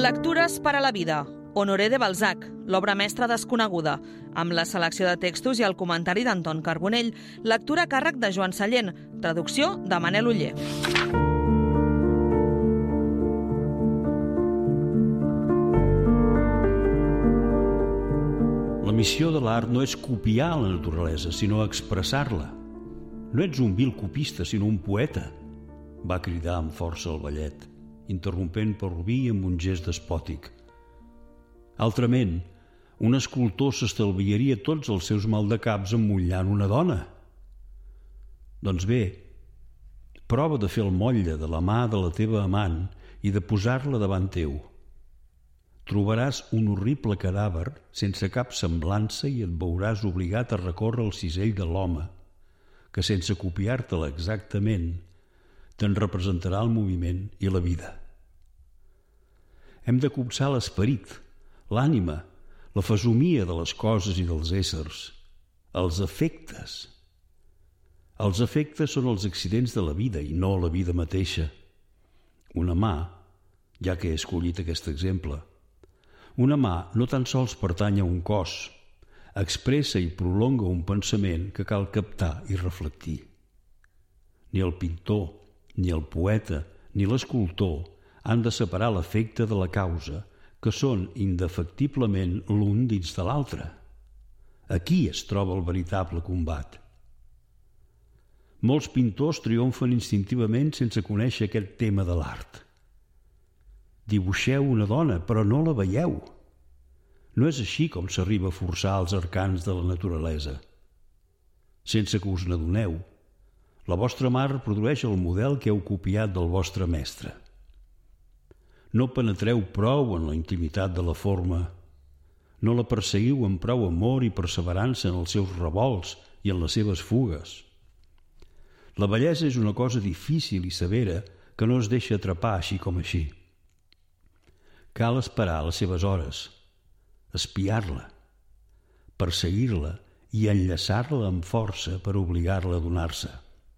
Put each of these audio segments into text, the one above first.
Lectures per a la vida. Honoré de Balzac, l'obra mestra desconeguda, amb la selecció de textos i el comentari d'Anton Carbonell, lectura a càrrec de Joan Sallent, traducció de Manel Oller. La missió de l'art no és copiar la naturalesa, sinó expressar-la. No ets un vil copista, sinó un poeta, va cridar amb força el vellet, interrompent per Rubí amb un gest despòtic. Altrament, un escultor s'estalviaria tots els seus maldecaps emmotllant una dona. Doncs bé, prova de fer el motlle de la mà de la teva amant i de posar-la davant teu. Trobaràs un horrible cadàver sense cap semblança i et veuràs obligat a recórrer el cisell de l'home, que sense copiar-te-la exactament, te'n representarà el moviment i la vida. Hem de copsar l'esperit, l'ànima, la fesomia de les coses i dels éssers, els efectes. Els efectes són els accidents de la vida i no la vida mateixa. Una mà, ja que he escollit aquest exemple, una mà no tan sols pertany a un cos, expressa i prolonga un pensament que cal captar i reflectir. Ni el pintor, ni el poeta, ni l'escultor han de separar l'efecte de la causa, que són indefectiblement l'un dins de l'altre. Aquí es troba el veritable combat. Molts pintors triomfen instintivament sense conèixer aquest tema de l'art. Dibuixeu una dona, però no la veieu. No és així com s'arriba a forçar els arcans de la naturalesa. Sense que us n'adoneu, la vostra mà reprodueix el model que heu copiat del vostre mestre. No penetreu prou en la intimitat de la forma. No la perseguiu amb prou amor i perseverança en els seus revolts i en les seves fugues. La bellesa és una cosa difícil i severa que no es deixa atrapar així com així. Cal esperar les seves hores, espiar-la, perseguir-la i enllaçar-la amb força per obligar-la a donar-se.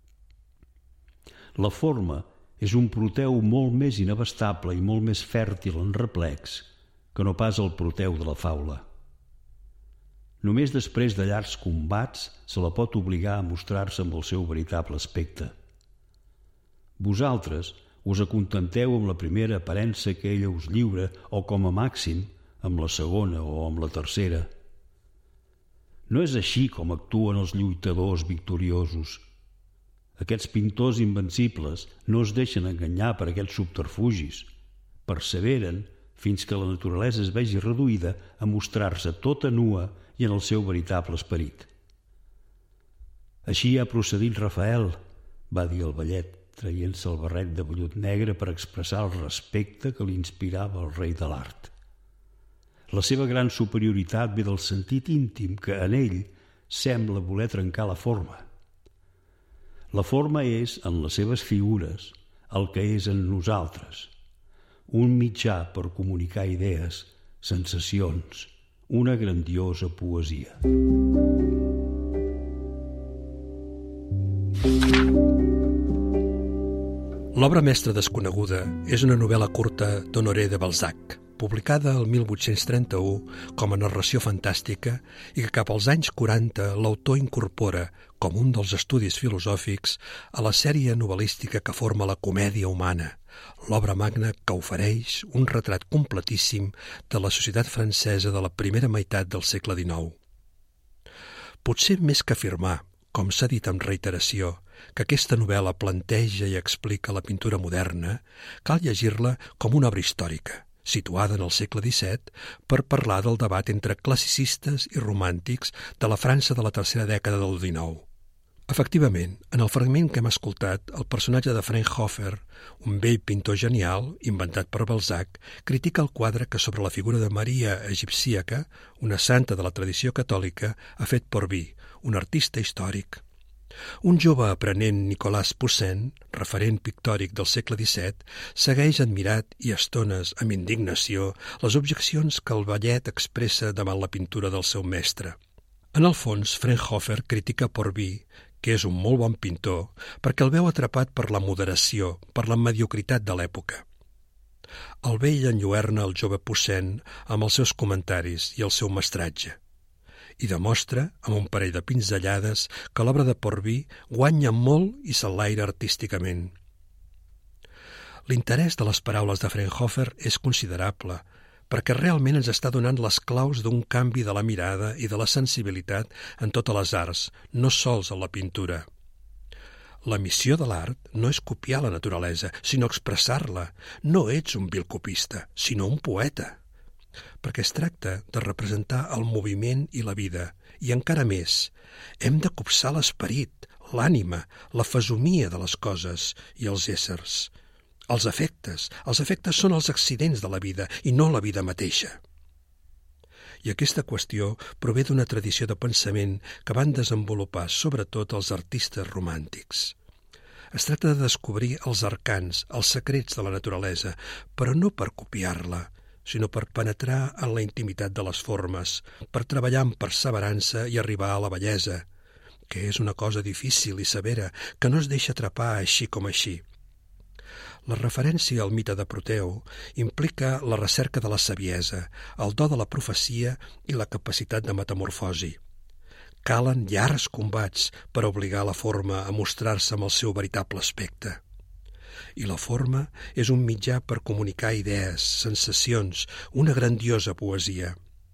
La forma és un proteu molt més inabastable i molt més fèrtil en replecs que no pas el proteu de la faula. Només després de llargs combats se la pot obligar a mostrar-se amb el seu veritable aspecte. Vosaltres us acontenteu amb la primera aparença que ella us lliura o, com a màxim, amb la segona o amb la tercera. No és així com actuen els lluitadors victoriosos. Aquests pintors invencibles no es deixen enganyar per aquests subterfugis. Perseveren fins que la naturalesa es vegi reduïda a mostrar-se tota nua i en el seu veritable esperit. Així ha procedit Rafael, va dir el vellet, traient-se el barret de vellut negre per expressar el respecte que li inspirava el rei de l'art. La seva gran superioritat ve del sentit íntim que en ell sembla voler trencar la forma. La forma és, en les seves figures, el que és en nosaltres, un mitjà per comunicar idees, sensacions, una grandiosa poesia. L'obra mestra desconeguda és una novel·la curta d'Honoré de Balzac, publicada el 1831 com a narració fantàstica i que cap als anys 40 l'autor incorpora, com un dels estudis filosòfics, a la sèrie novel·lística que forma la comèdia humana, l'obra magna que ofereix un retrat completíssim de la societat francesa de la primera meitat del segle XIX. Potser més que afirmar, com s'ha dit amb reiteració, que aquesta novel·la planteja i explica la pintura moderna, cal llegir-la com una obra històrica, situada en el segle XVII, per parlar del debat entre classicistes i romàntics de la França de la tercera dècada del XIX. Efectivament, en el fragment que hem escoltat, el personatge de Fraunhofer, un vell pintor genial, inventat per Balzac, critica el quadre que sobre la figura de Maria Egipcíaca, una santa de la tradició catòlica, ha fet Porby, un artista històric. Un jove aprenent, Nicolas Poussin, referent pictòric del segle XVII, segueix admirat i a estones amb indignació les objeccions que el vellet expressa davant la pintura del seu mestre. En el fons, Fraunhofer critica Porby, que és un molt bon pintor, perquè el veu atrapat per la moderació, per la mediocritat de l'època. El vell enlluerna el jove Poussin amb els seus comentaris i el seu mestratge i demostra, amb un parell de pinzellades, que l'obra de Porby guanya molt i s'enlaira artísticament. L'interès de les paraules de Fraunhofer és considerable, perquè realment ens està donant les claus d'un canvi de la mirada i de la sensibilitat en totes les arts, no sols en la pintura. La missió de l'art no és copiar la naturalesa, sinó expressar-la. No ets un vil copista, sinó un poeta. Perquè es tracta de representar el moviment i la vida, i encara més, hem de copsar l'esperit, l'ànima, la fesomia de les coses i els éssers. Els efectes són els accidents de la vida i no la vida mateixa. I aquesta qüestió prové d'una tradició de pensament que van desenvolupar sobretot els artistes romàntics. Es tracta de descobrir els arcans, els secrets de la naturalesa, però no per copiar-la, sinó per penetrar en la intimitat de les formes, per treballar amb perseverança i arribar a la bellesa, que és una cosa difícil i severa, que no es deixa atrapar així com així. La referència al mite de Proteu implica la recerca de la saviesa, el do de la profecia i la capacitat de metamorfosi. Calen llargs combats per obligar la forma a mostrar-se amb el seu veritable aspecte. I la forma és un mitjà per comunicar idees, sensacions, una grandiosa poesia.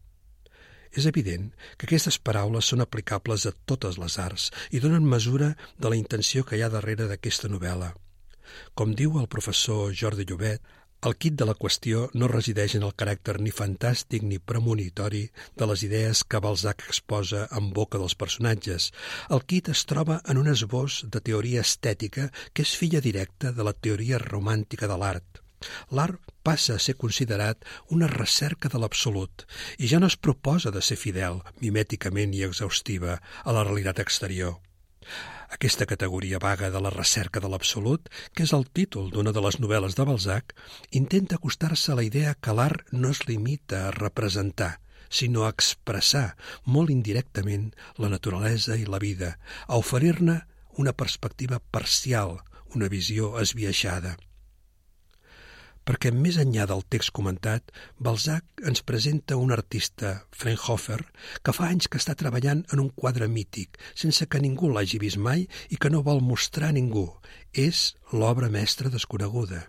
És evident que aquestes paraules són aplicables a totes les arts i donen mesura de la intenció que hi ha darrere d'aquesta novel·la. Com diu el professor Jordi Llobet, el quid de la qüestió no resideix en el caràcter ni fantàstic ni premonitori de les idees que Balzac exposa en boca dels personatges. El quid es troba en un esbós de teoria estètica que és filla directa de la teoria romàntica de l'art. L'art passa a ser considerat una recerca de l'absolut i ja no es proposa de ser fidel, mimèticament i exhaustiva, a la realitat exterior. Aquesta categoria vaga de la recerca de l'absolut, que és el títol d'una de les novel·les de Balzac, intenta acostar-se a la idea que l'art no es limita a representar, sinó a expressar molt indirectament la naturalesa i la vida, a oferir-ne una perspectiva parcial, una visió esbiaixada. Perquè més enllà del text comentat, Balzac ens presenta un artista, Fraunhofer, que fa anys que està treballant en un quadre mític, sense que ningú l'hagi vist mai i que no vol mostrar a ningú. És l'obra mestra desconeguda.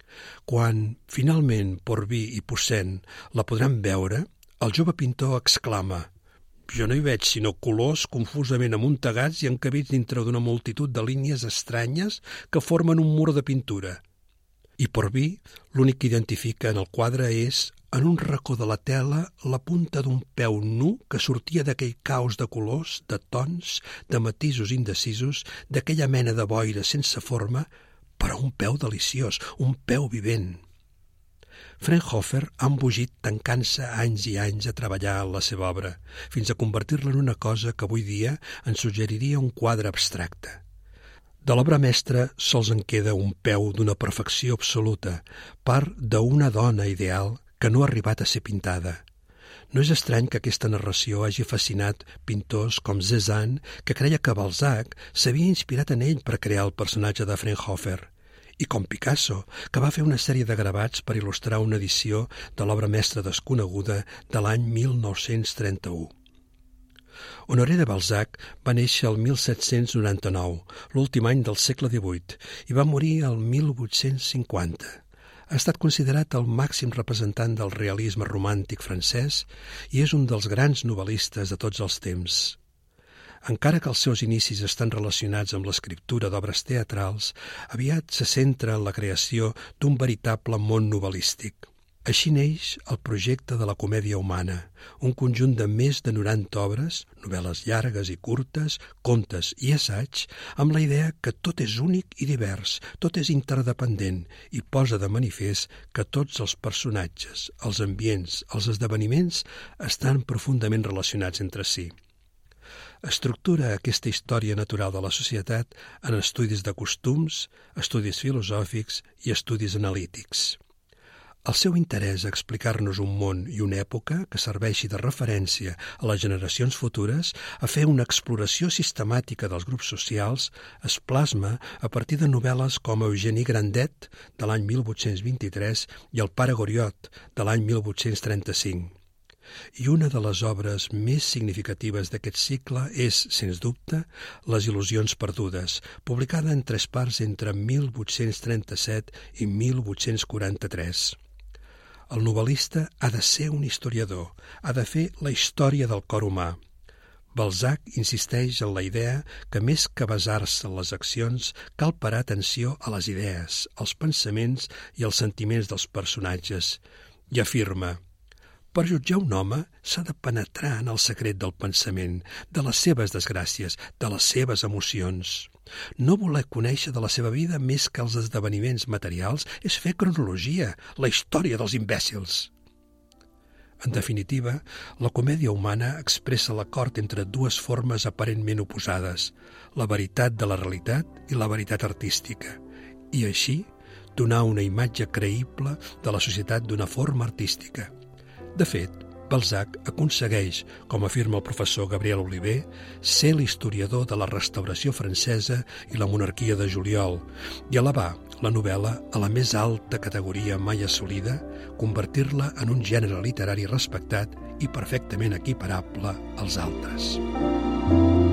Quan, finalment, Porby i Poussin la podran veure, el jove pintor exclama: «Jo no hi veig sinó colors confusament amuntegats i encabits dintre d'una multitud de línies estranyes que formen un mur de pintura». I Porby l'únic que identifica en el quadre és, en un racó de la tela, la punta d'un peu nu que sortia d'aquell caos de colors, de tons, de matisos indecisos, d'aquella mena de boira sense forma, però un peu deliciós, un peu vivent. Fraunhofer ha embogit tancant-se anys i anys a treballar en la seva obra, fins a convertir-la en una cosa que avui dia ens suggeriria un quadre abstracte. De l'obra mestra sols en queda un peu d'una perfecció absoluta, part d'una dona ideal que no ha arribat a ser pintada. No és estrany que aquesta narració hagi fascinat pintors com Cézanne, que creia que Balzac s'havia inspirat en ell per crear el personatge de Fraunhofer, i com Picasso, que va fer una sèrie de gravats per il·lustrar una edició de l'obra mestra desconeguda de l'any 1931. Honoré de Balzac va néixer el 1799, l'últim any del segle XVIII, i va morir el 1850. Ha estat considerat el màxim representant del realisme romàntic francès i és un dels grans novel·listes de tots els temps. Encara que els seus inicis estan relacionats amb l'escriptura d'obres teatrals, aviat se centra en la creació d'un veritable món novel·lístic. Així neix el projecte de la comèdia humana, un conjunt de més de 90 obres, novel·les llargues i curtes, contes i assaig, amb la idea que tot és únic i divers, tot és interdependent i posa de manifest que tots els personatges, els ambients, els esdeveniments estan profundament relacionats entre si. Estructura aquesta història natural de la societat en estudis de costums, estudis filosòfics i estudis analítics. El seu interès a explicar-nos un món i una època que serveixi de referència a les generacions futures, a fer una exploració sistemàtica dels grups socials, es plasma a partir de novel·les com Eugénie Grandet, de l'any 1823, i El pare Goriot, de l'any 1835. I una de les obres més significatives d'aquest cicle és, sens dubte, Les il·lusions perdudes, publicada en 3 parts entre 1837 i 1843. El novel·lista ha de ser un historiador, ha de fer la història del cor humà. Balzac insisteix en la idea que més que basar-se en les accions cal parar atenció a les idees, als pensaments i als sentiments dels personatges, i afirma: per jutjar un home s'ha de penetrar en el secret del pensament, de les seves desgràcies, de les seves emocions. No voler conèixer de la seva vida més que els esdeveniments materials és fer cronologia, la història dels imbècils. En definitiva, la comèdia humana expressa l'acord entre 2 formes aparentment oposades, la veritat de la realitat i la veritat artística, i així donar una imatge creïble de la societat d'una forma artística. De fet, Balzac aconsegueix, com afirma el professor Gabriel Oliver, ser l'historiador de la restauració francesa i la monarquia de Juliol i elevar la novel·la a la més alta categoria mai assolida, convertir-la en un gènere literari respectat i perfectament equiparable als altres.